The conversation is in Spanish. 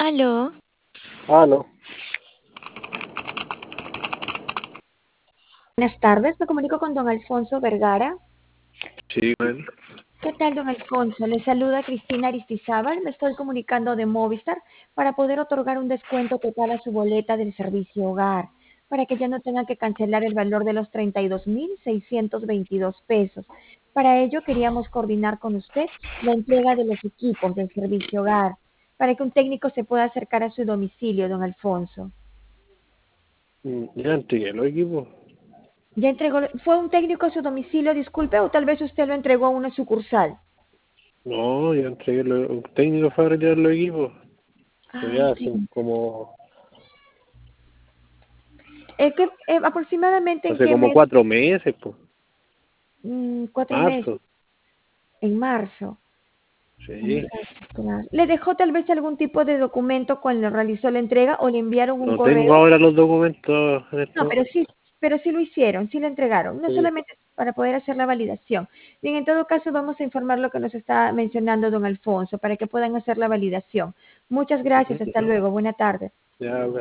Aló, Aló. Buenas tardes, me comunico con don Alfonso Vergara. Sí, bueno. ¿Qué tal, don Alfonso? Le saluda Cristina Aristizábal. Me estoy comunicando de Movistar para poder otorgar un descuento total a su boleta del servicio hogar, para que ya no tenga que cancelar el valor de los 32,622 pesos. Para ello, queríamos coordinar con usted la entrega de los equipos del servicio hogar, para que un técnico se pueda acercar a su domicilio, don Alfonso. Ya entregué los equipos. ¿Ya entregó, fue un técnico a su domicilio, disculpe, o tal vez usted lo entregó a una sucursal? No, ya entregué los técnicos para retirar los equipos. Pero Ah, ya hacen entiendo. como, Aproximadamente en hace qué como mes, 4 meses, pues. 4 meses, Marzo. en marzo. Vamos Sí. a buscar. ¿Le dejó tal vez algún tipo de documento cuando realizó la entrega o le enviaron un No tengo correo? ahora los documentos en No, esto. pero sí lo hicieron, sí lo entregaron, no Sí. solamente para poder hacer la validación. Bien, en todo caso vamos a informar lo que nos está mencionando don Alfonso para que puedan hacer la validación. Muchas gracias, hasta Ujú. luego, buena tarde. Ya,